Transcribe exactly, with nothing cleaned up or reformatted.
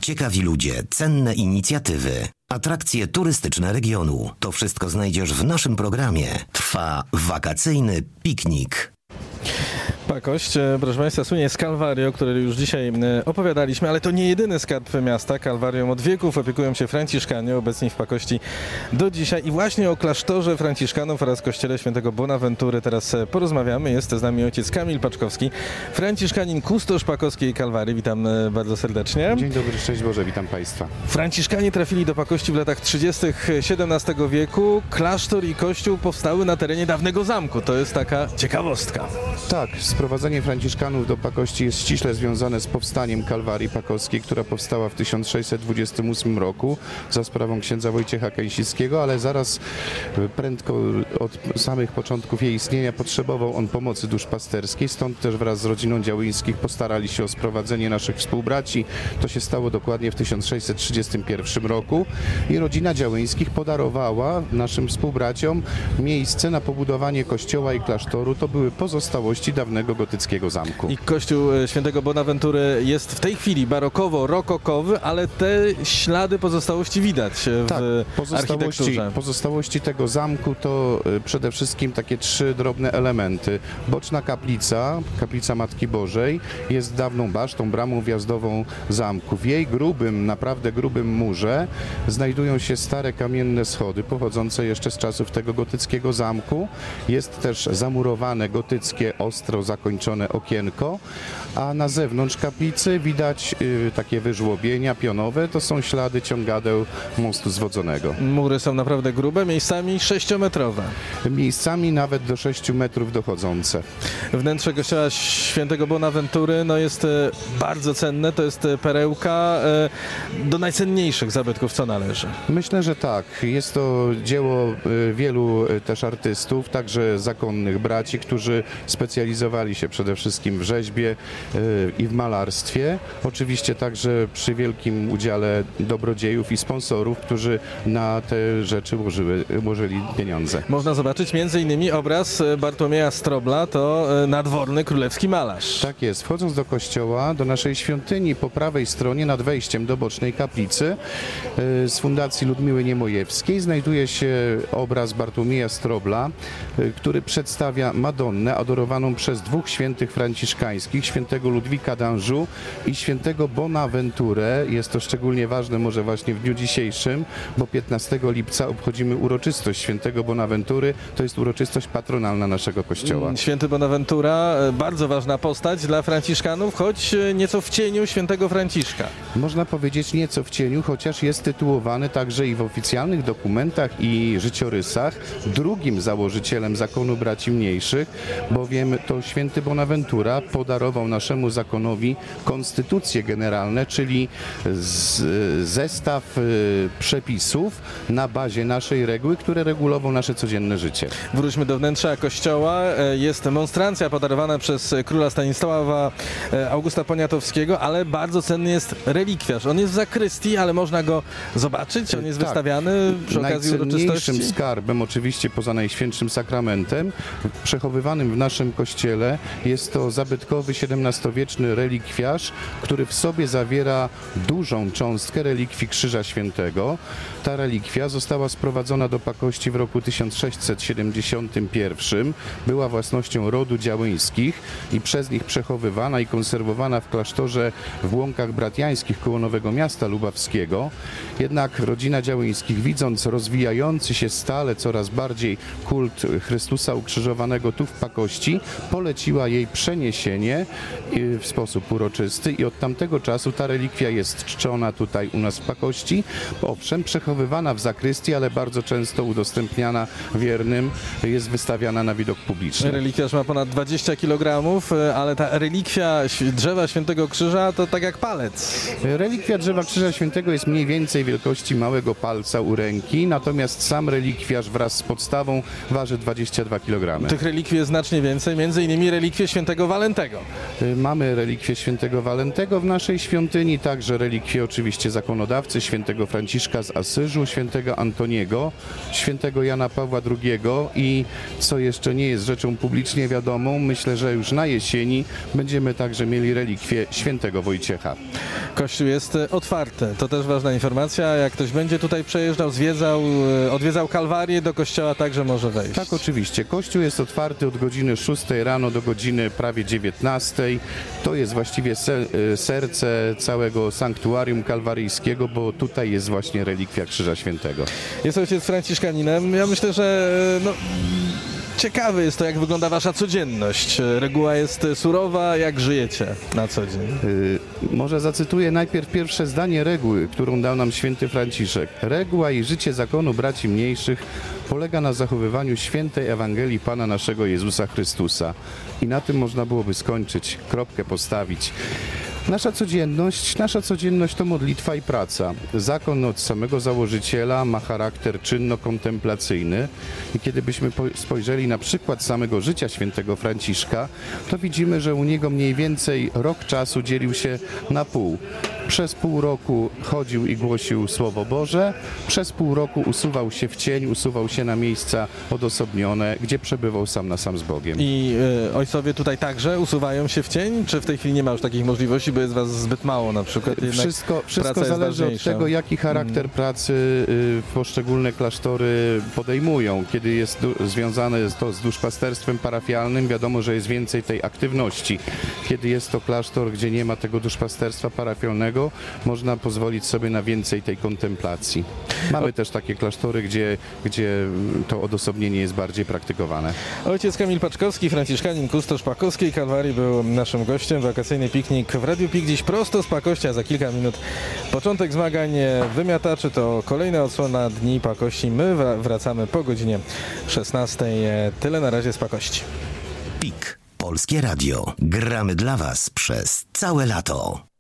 ciekawi ludzie, cenne inicjatywy, atrakcje turystyczne regionu. To wszystko znajdziesz w naszym programie. Trwa wakacyjny piknik. Pakość, proszę Państwa, słynie z Kalwarii, o której już dzisiaj opowiadaliśmy, ale to nie jedyny skarb miasta. Kalwarią od wieków opiekują się franciszkanie, obecni w Pakości do dzisiaj. I właśnie o klasztorze franciszkanów oraz kościele świętego Bonaventury teraz porozmawiamy. Jest z nami ojciec Kamil Paczkowski, franciszkanin, kustosz Pakowskiej Kalwarii. Witam bardzo serdecznie. Dzień dobry, szczęść Boże, witam Państwa. Franciszkanie trafili do Pakości w latach trzydziestych siedemnastego wieku. Klasztor i kościół powstały na terenie dawnego zamku. To jest taka ciekawostka. Tak, sprowadzenie Franciszkanów do Pakości jest ściśle związane z powstaniem Kalwarii Pakowskiej, która powstała w tysiąc sześćset dwudziestym ósmym roku za sprawą księdza Wojciecha Kęsickiego, ale zaraz prędko od samych początków jej istnienia potrzebował on pomocy duszpasterskiej, stąd też wraz z rodziną Działyńskich postarali się o sprowadzenie naszych współbraci. To się stało dokładnie w tysiąc sześćset trzydziestym pierwszym roku i rodzina Działyńskich podarowała naszym współbraciom miejsce na pobudowanie kościoła i klasztoru. To były pozostałości dawnego gotyckiego zamku. I kościół świętego Bonaventury jest w tej chwili barokowo-rokokowy, ale te ślady pozostałości widać w tak, pozostałości, architekturze. Pozostałości tego zamku to przede wszystkim takie trzy drobne elementy. Boczna kaplica, kaplica Matki Bożej, jest dawną basztą, bramą wjazdową zamku. W jej grubym, naprawdę grubym murze znajdują się stare kamienne schody pochodzące jeszcze z czasów tego gotyckiego zamku. Jest też zamurowane gotyckie, ostro zakończone okienko, a na zewnątrz kaplicy widać y, takie wyżłobienia pionowe, to są ślady ciągadeł mostu zwodzonego. Mury są naprawdę grube, miejscami sześciometrowe. Miejscami nawet do sześciu metrów dochodzące. Wnętrze kościoła świętego Bonaventury no jest e, bardzo cenne, to jest perełka e, do najcenniejszych zabytków, co należy. Myślę, że tak. Jest to dzieło y, wielu y, też artystów, także zakonnych braci, którzy specjalizowali się przede wszystkim w rzeźbie y, i w malarstwie. Oczywiście także przy wielkim udziale dobrodziejów i sponsorów, którzy na te rzeczy ułożyły, ułożyli pieniądze. Można zobaczyć między innymi obraz Bartłomieja Strobla, to nadworny królewski malarz. Tak jest. Wchodząc do kościoła, do naszej świątyni po prawej stronie nad wejściem do bocznej kaplicy y, z Fundacji Ludmiły Niemojewskiej znajduje się obraz Bartłomieja Strobla, y, który przedstawia Madonnę adorowaną przez dwóch świętych franciszkańskich, świętego Ludwika d'Anjou i świętego Bonaventurę. Jest to szczególnie ważne może właśnie w dniu dzisiejszym, bo piętnastego lipca obchodzimy uroczystość świętego Bonaventury. To jest uroczystość patronalna naszego kościoła. Święty Bonaventura, bardzo ważna postać dla franciszkanów, choć nieco w cieniu świętego Franciszka. Można powiedzieć nieco w cieniu, chociaż jest tytułowany także i w oficjalnych dokumentach i życiorysach drugim założycielem zakonu braci mniejszych, bowiem to święty Bonaventura podarował naszemu zakonowi konstytucje generalne, czyli z, zestaw y, przepisów na bazie naszej reguły, które regulował nasze codzienne życie. Wróćmy do wnętrza kościoła. Jest monstrancja podarowana przez króla Stanisława Augusta Poniatowskiego, ale bardzo cenny jest relikwiarz. On jest w zakrystii, ale można go zobaczyć. On jest tak wystawiany przy okazji uroczystości. Najcenniejszym skarbem, oczywiście poza Najświętszym Sakramentem, przechowywanym w naszym kościele, jest to zabytkowy siedemnastowieczny relikwiarz, który w sobie zawiera dużą cząstkę relikwii Krzyża Świętego. Ta relikwia została sprowadzona do Pakości w roku tysiąc sześćset siedemdziesiątym pierwszym. Była własnością rodu Działyńskich i przez nich przechowywana i konserwowana w klasztorze w Łąkach Bratiańskich koło Nowego Miasta Lubawskiego. Jednak rodzina Działyńskich, widząc rozwijający się stale coraz bardziej kult Chrystusa ukrzyżowanego tu w Pakości, poleciła jej przeniesienie w sposób uroczysty i od tamtego czasu ta relikwia jest czczona tutaj u nas w Pakości. Owszem, przechowywana w zakrystii, ale bardzo często udostępniana wiernym, jest wystawiana na widok publiczny. Relikwiarz ma ponad dwadzieścia kilogramów, ale ta relikwia drzewa Świętego Krzyża to tak jak palec. Relikwia drzewa Krzyża Świętego jest mniej więcej wielkości małego palca u ręki, natomiast sam relikwiarz wraz z podstawą waży dwadzieścia dwa kilogramy. Tych relikwii jest znacznie więcej, między innymi relikwie świętego Walentego. Mamy relikwie świętego Walentego w naszej świątyni, także relikwie oczywiście zakonodawcy, świętego Franciszka z Asyżu, świętego Antoniego, świętego Jana Pawła drugiego i co jeszcze nie jest rzeczą publicznie wiadomą, myślę, że już na jesieni będziemy także mieli relikwie świętego Wojciecha. Kościół jest otwarty, to też ważna informacja. Jak ktoś będzie tutaj przejeżdżał, zwiedzał, odwiedzał Kalwarię, do kościoła także może wejść. Tak, oczywiście. Kościół jest otwarty od godziny szóstej rano do godziny prawie dziewiętnastej. To jest właściwie serce całego sanktuarium kalwaryjskiego, bo tutaj jest właśnie relikwia Krzyża Świętego. Jest ojciec franciszkaninem. Ja myślę, że no, ciekawe jest to, jak wygląda wasza codzienność. Reguła jest surowa, jak żyjecie na co dzień? Yy, może zacytuję najpierw pierwsze zdanie reguły, którą dał nam święty Franciszek. Reguła i życie zakonu braci mniejszych polega na zachowywaniu świętej Ewangelii Pana naszego Jezusa Chrystusa. I na tym można byłoby skończyć, kropkę postawić. Nasza codzienność, nasza codzienność to modlitwa i praca. Zakon od samego założyciela ma charakter czynno-kontemplacyjny i kiedy byśmy spojrzeli na przykład samego życia świętego Franciszka, to widzimy, że u niego mniej więcej rok czasu dzielił się na pół. Przez pół roku chodził i głosił Słowo Boże, przez pół roku usuwał się w cień, usuwał się na miejsca odosobnione, gdzie przebywał sam na sam z Bogiem. I y, ojcowie tutaj także usuwają się w cień? Czy w tej chwili nie ma już takich możliwości, bo jest was zbyt mało na przykład? Wszystko, wszystko zależy od tego, jaki charakter mm. pracy y, poszczególne klasztory podejmują. Kiedy jest du- związane to z duszpasterstwem parafialnym, wiadomo, że jest więcej tej aktywności. Kiedy jest to klasztor, gdzie nie ma tego duszpasterstwa parafialnego, można pozwolić sobie na więcej tej kontemplacji. Mamy też takie klasztory, gdzie, gdzie to odosobnienie jest bardziej praktykowane. Ojciec Kamil Paczkowski, franciszkanin, kustosz Pakowskiej Kalwarii, był naszym gościem. Wakacyjny piknik w Radiu Pik dziś prosto z Pakości, a za kilka minut początek zmagań wymiataczy. To kolejna odsłona Dni Pakości. My wracamy po godzinie szesnastej. Tyle na razie z Pakości. Pik. Polskie Radio. Gramy dla Was przez całe lato.